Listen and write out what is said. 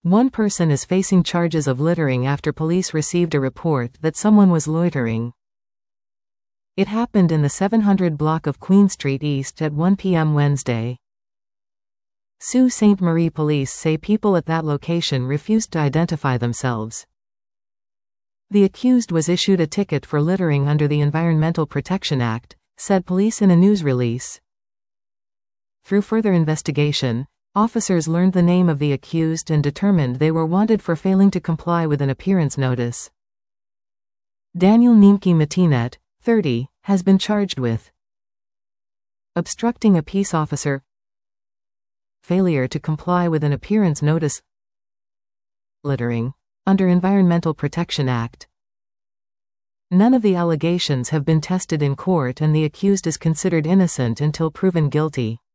One person is facing charges of littering after police received a report that someone was loitering. It happened in the 700 block of Queen Street East at 1 p.m. Wednesday. Sault Ste. Marie police say people at that location refused to identify themselves. The accused was issued a ticket for littering under the Environmental Protection Act, said police in a news release. Through further investigation, officers learned the name of the accused and determined they were wanted for failing to comply with an appearance notice. Daniel Niemke Matinet, 30, has been charged with obstructing a peace officer, failure to comply with an appearance notice, littering, under Environmental Protection Act. None of the allegations have been tested in court and the accused is considered innocent until proven guilty.